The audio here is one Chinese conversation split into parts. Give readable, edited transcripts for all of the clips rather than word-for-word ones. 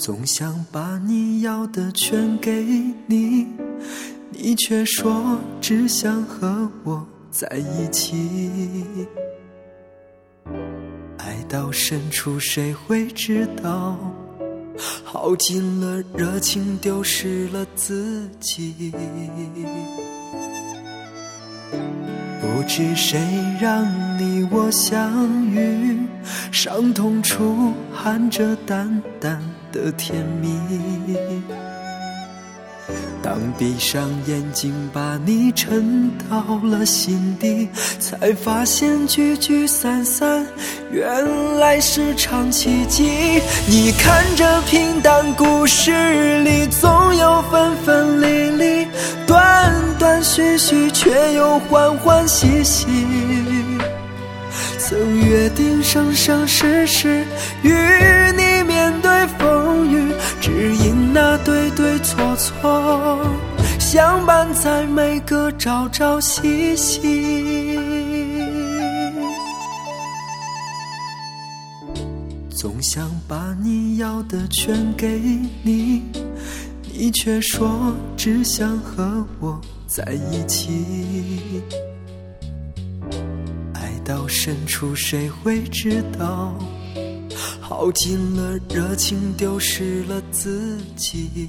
总想把你要的全给你，你却说只想和我在一起。爱到深处谁会知道，耗尽了热情，丢失了自己。不知谁让你我相遇，伤痛处含着淡淡的甜蜜。当闭上眼睛把你沉到了心底，才发现聚聚散散原来是场奇迹。你看这平淡故事里总有分分离离，断断续续却又欢欢喜喜。曾约定生生世世与你面对风雨，只因那对对错错相伴在每个朝朝夕夕。总想把你要的全给你，你却说只想和我在一起。到深处谁会知道，耗尽了热情，丢失了自己。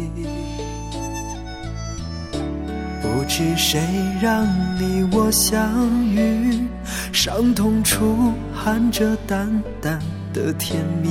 不知谁让你我相遇，伤痛处含着淡淡的甜蜜。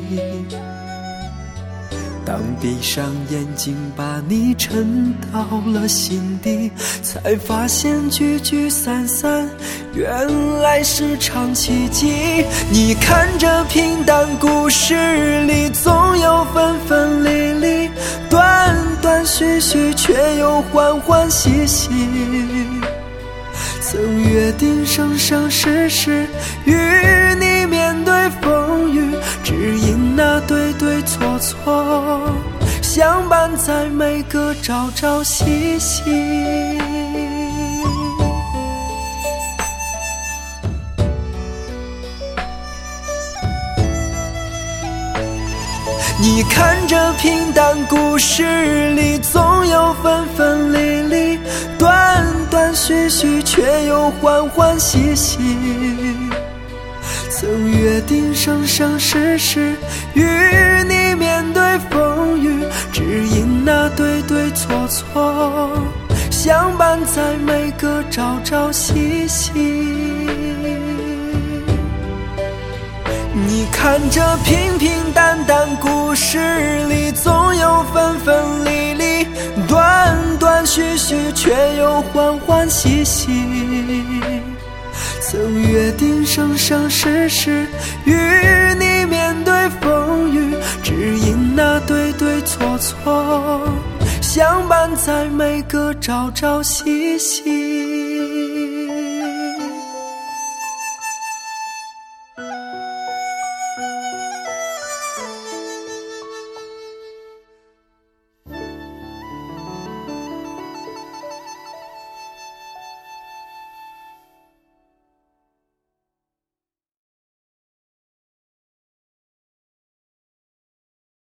当闭上眼睛把你沉到了心底，才发现聚聚散散原来是场奇迹。你看这平淡故事里总有分分离离，断断续续却又欢欢喜喜。曾约定生生世世与你面对风雨，只因那对对错错相伴在每个朝朝夕夕。你看这平淡故事里总有分分离离，断断续续却又欢欢喜喜。曾约定生生世世与你面对风雨，只因那对对错错相伴在每个朝朝夕夕。你看这平平淡淡故事里总有分分离离，断断续续却又欢欢喜喜。曾约定生生世世与你面对风雨，只因那对对错错相伴在每个朝朝夕夕。